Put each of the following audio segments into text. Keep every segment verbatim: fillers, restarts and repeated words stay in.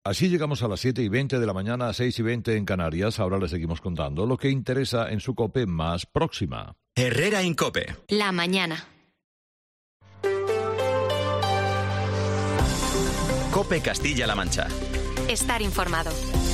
Así llegamos a las siete y veinte de la mañana, seis y veinte en Canarias. Ahora les seguimos contando lo que interesa en su COPE más próxima. Herrera en COPE. La mañana. COPE Castilla-La Mancha. Estar informado.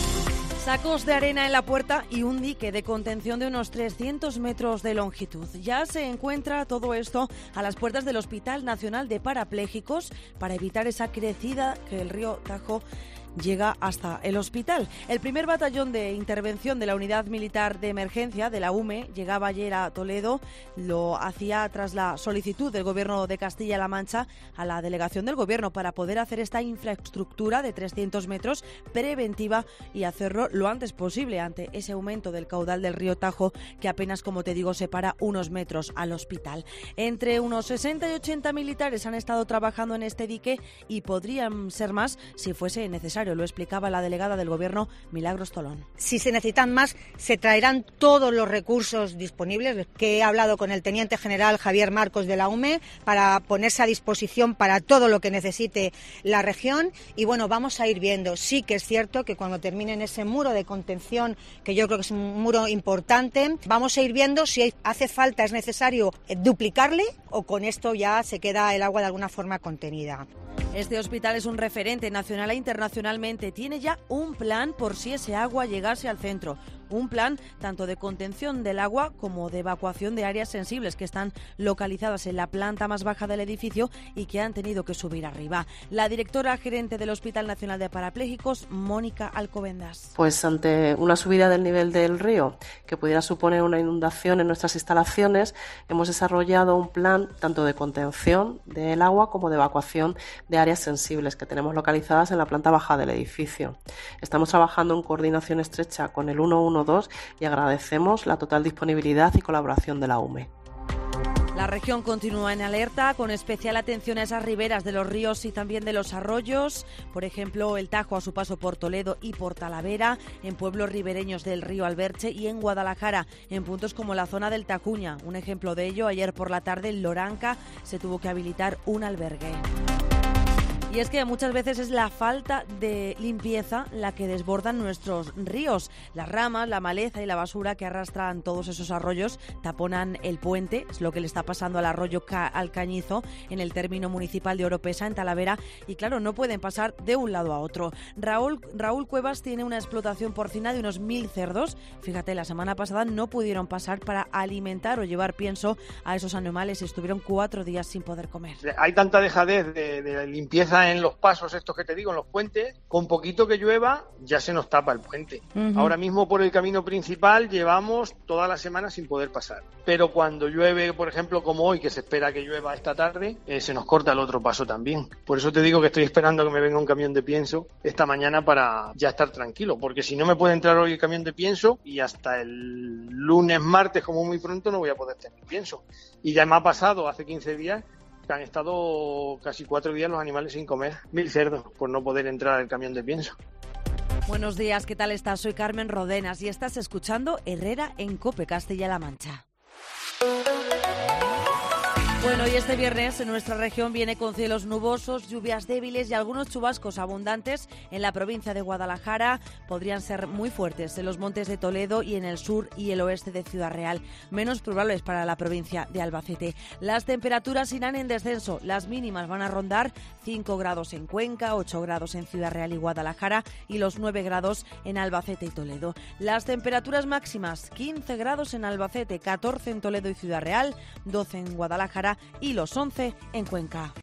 Sacos de arena en la puerta y un dique de contención de unos trescientos metros de longitud. Ya se encuentra todo esto a las puertas del Hospital Nacional de Parapléjicos para evitar esa crecida que el río Tajo llega hasta el hospital. El primer batallón de intervención de la Unidad Militar de Emergencia de la U M E llegaba ayer a Toledo. Lo hacía tras la solicitud del Gobierno de Castilla-La Mancha a la delegación del Gobierno para poder hacer esta infraestructura de trescientos metros preventiva y hacerlo lo antes posible ante ese aumento del caudal del río Tajo, que apenas, como te digo, separa unos metros al hospital. Entre unos sesenta y ochenta militares han estado trabajando en este dique y podrían ser más si fuese necesario. Lo explicaba la delegada del Gobierno, Milagros Tolón. Si se necesitan más, se traerán todos los recursos disponibles, que he hablado con el Teniente General Javier Marcos de la U M E para ponerse a disposición para todo lo que necesite la región. Y bueno, vamos a ir viendo. Sí que es cierto que cuando terminen ese muro de contención, que yo creo que es un muro importante, vamos a ir viendo si hace falta, es necesario duplicarle o con esto ya se queda el agua de alguna forma contenida. Este hospital es un referente nacional e internacionalmente. Tiene ya un plan por si ese agua llegase al centro. Un plan tanto de contención del agua como de evacuación de áreas sensibles que están localizadas en la planta más baja del edificio y que han tenido que subir arriba. La directora gerente del Hospital Nacional de Parapléjicos, Mónica Alcobendas. Pues ante una subida del nivel del río que pudiera suponer una inundación en nuestras instalaciones, hemos desarrollado un plan tanto de contención del agua como de evacuación de áreas sensibles que tenemos localizadas en la planta baja del edificio. Estamos trabajando en coordinación estrecha con el ciento doce y agradecemos la total disponibilidad y colaboración de la U M E. La región continúa en alerta, con especial atención a esas riberas de los ríos y también de los arroyos. Por ejemplo, el Tajo a su paso por Toledo y por Talavera, en pueblos ribereños del río Alberche y en Guadalajara, en puntos como la zona del Tacuña. Un ejemplo de ello, ayer por la tarde en Loranca se tuvo que habilitar un albergue. Y es que muchas veces es la falta de limpieza la que desbordan nuestros ríos. Las ramas, la maleza y la basura que arrastran todos esos arroyos taponan el puente. Es lo que le está pasando al arroyo Ca- Alcañizo en el término municipal de Oropesa, en Talavera. Y claro, no pueden pasar de un lado a otro. Raúl, Raúl Cuevas tiene una explotación porcina de unos mil cerdos. Fíjate, la semana pasada no pudieron pasar para alimentar o llevar pienso a esos animales y estuvieron cuatro días sin poder comer. Hay tanta dejadez de, de limpieza en los pasos estos que te digo, en los puentes, con poquito que llueva ya se nos tapa el puente. Uh-huh. Ahora mismo por el camino principal llevamos toda la semana sin poder pasar, pero cuando llueve, por ejemplo como hoy, que se espera que llueva esta tarde, eh, se nos corta el otro paso también. Por eso te digo que estoy esperando que me venga un camión de pienso esta mañana para ya estar tranquilo, porque si no me puede entrar hoy el camión de pienso y hasta el lunes, martes como muy pronto no voy a poder tener pienso. Y ya me ha pasado hace quince días que han estado casi cuatro días los animales sin comer, mil cerdos, por no poder entrar al camión de pienso. Buenos días, ¿qué tal estás? Soy Carmen Rodenas y estás escuchando Herrera en COPE Castilla-La Mancha. Bueno, y este viernes en nuestra región viene con cielos nubosos, lluvias débiles y algunos chubascos abundantes en la provincia de Guadalajara. Podrían ser muy fuertes en los montes de Toledo y en el sur y el oeste de Ciudad Real. Menos probables para la provincia de Albacete. Las temperaturas irán en descenso. Las mínimas van a rondar cinco grados en Cuenca, ocho grados en Ciudad Real y Guadalajara y los nueve grados en Albacete y Toledo. Las temperaturas máximas, quince grados en Albacete, catorce en Toledo y Ciudad Real, doce en Guadalajara y los once en Cuenca.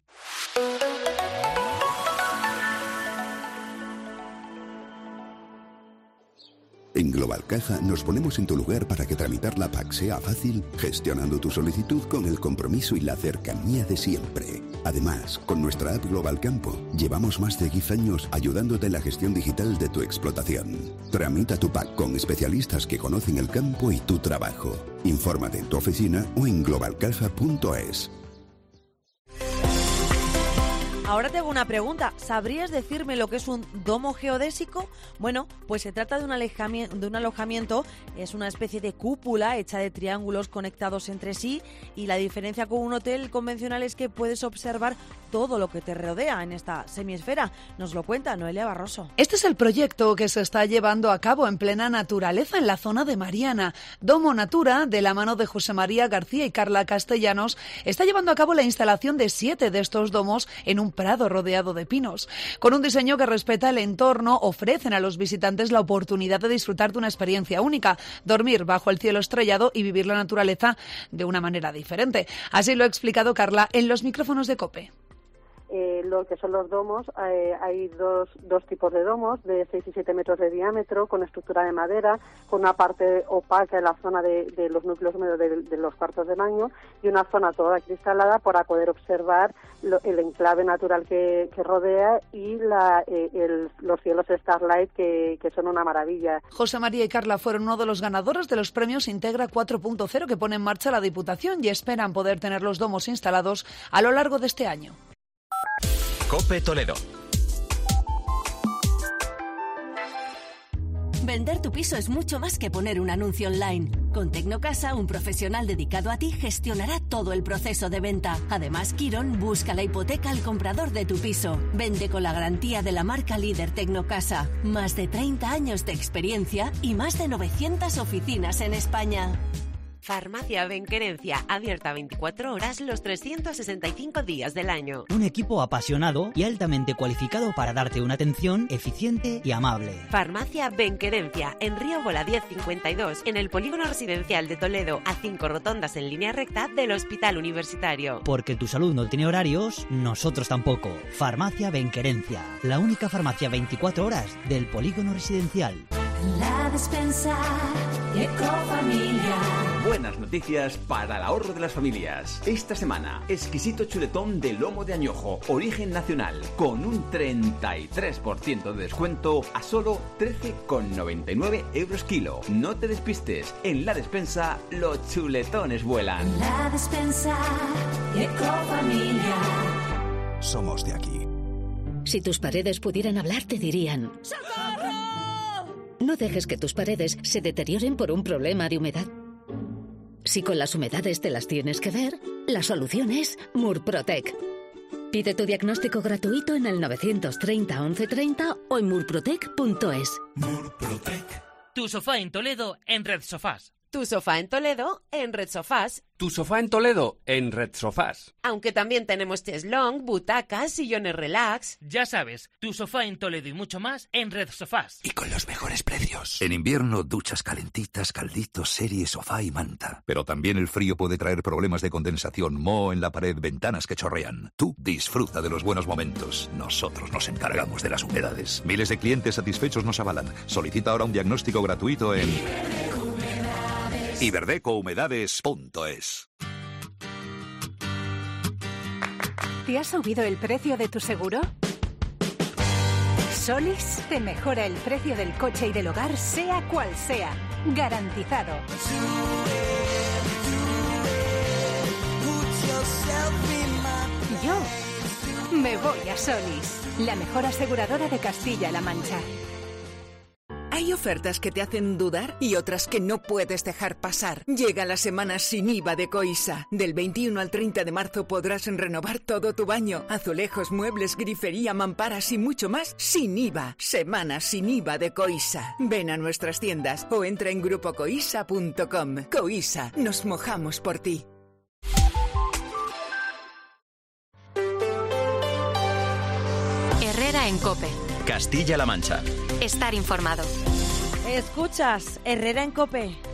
En Global Caja nos ponemos en tu lugar para que tramitar la P A C sea fácil, gestionando tu solicitud con el compromiso y la cercanía de siempre. Además, con nuestra app Global Campo, llevamos más de diez años ayudándote en la gestión digital de tu explotación. Tramita tu P A C con especialistas que conocen el campo y tu trabajo. Infórmate en tu oficina o en global caja punto es. Ahora te hago una pregunta. ¿Sabrías decirme lo que es un domo geodésico? Bueno, pues se trata de un, alejamiento, de un alojamiento, es una especie de cúpula hecha de triángulos conectados entre sí, y la diferencia con un hotel convencional es que puedes observar todo lo que te rodea en esta semiesfera. Nos lo cuenta Noelia Barroso. Este es el proyecto que se está llevando a cabo en plena naturaleza en la zona de Mariana. Domo Natura, de la mano de José María García y Carla Castellanos, está llevando a cabo la instalación de siete de estos domos en un prado rodeado de pinos. Con un diseño que respeta el entorno, ofrecen a los visitantes la oportunidad de disfrutar de una experiencia única, dormir bajo el cielo estrellado y vivir la naturaleza de una manera diferente. Así lo ha explicado Carla en los micrófonos de COPE. Eh, lo que son los domos, eh, hay dos, dos tipos de domos, de seis y siete metros de diámetro, con estructura de madera, con una parte opaca en la zona de, de los núcleos húmedos de, de los cuartos de baño, y una zona toda cristalada para poder observar lo, el enclave natural que, que rodea y la, eh, el, los cielos Starlight, que, que son una maravilla. José María y Carla fueron uno de los ganadores de los premios Integra cuatro punto cero que pone en marcha la Diputación, y esperan poder tener los domos instalados a lo largo de este año. COPE Toledo. Vender tu piso es mucho más que poner un anuncio online. Con Tecnocasa, un profesional dedicado a ti gestionará todo el proceso de venta. Además, Quirón busca la hipoteca al comprador de tu piso. Vende con la garantía de la marca líder Tecnocasa. Más de treinta años de experiencia y más de novecientas oficinas en España. Farmacia Benquerencia, abierta veinticuatro horas los trescientos sesenta y cinco días del año. Un equipo apasionado y altamente cualificado para darte una atención eficiente y amable. Farmacia Benquerencia, en Río Bola diez cincuenta y dos, en el Polígono Residencial de Toledo, a cinco rotondas en línea recta del Hospital Universitario. Porque tu salud no tiene horarios, nosotros tampoco. Farmacia Benquerencia, la única farmacia veinticuatro horas del Polígono Residencial. La despensa Ecofamilia. Buenas noticias para el ahorro de las familias. Esta semana, exquisito chuletón de lomo de añojo, origen nacional, con un treinta y tres por ciento de descuento a solo trece con noventa y nueve euros kilo. No te despistes, en La Despensa los chuletones vuelan. La despensa Ecofamilia. Somos de aquí. Si tus paredes pudieran hablar, te dirían: ¡socorro! No dejes que tus paredes se deterioren por un problema de humedad. Si con las humedades te las tienes que ver, la solución es Murprotec. Pide tu diagnóstico gratuito en el novecientos treinta once treinta o en murprotec punto es. Murprotec. Tu sofá en Toledo en Red Sofás. Tu sofá en Toledo en Red Sofás. Tu sofá en Toledo en Red Sofás. Aunque también tenemos cheslong, butacas, sillones relax. Ya sabes, tu sofá en Toledo y mucho más en Red Sofás. Y con los mejores precios. En invierno, duchas calentitas, calditos, serie, sofá y manta. Pero también el frío puede traer problemas de condensación, moho en la pared, ventanas que chorrean. Tú disfruta de los buenos momentos. Nosotros nos encargamos de las humedades. Miles de clientes satisfechos nos avalan. Solicita ahora un diagnóstico gratuito en iberdeco humedades punto es. ¿Te ha subido el precio de tu seguro? Solís te mejora el precio del coche y del hogar, sea cual sea. Garantizado. Yo me voy a Solís, la mejor aseguradora de Castilla-La Mancha. Hay ofertas que te hacen dudar y otras que no puedes dejar pasar. Llega la semana sin I V A de Coisa. Del veintiuno al treinta de marzo podrás renovar todo tu baño. Azulejos, muebles, grifería, mamparas y mucho más sin I V A. Semana sin I V A de Coisa. Ven a nuestras tiendas o entra en grupo coisa punto com. Coisa, nos mojamos por ti. Herrera en COPE. Castilla-La Mancha. Estar informado. Escuchas Herrera en COPE.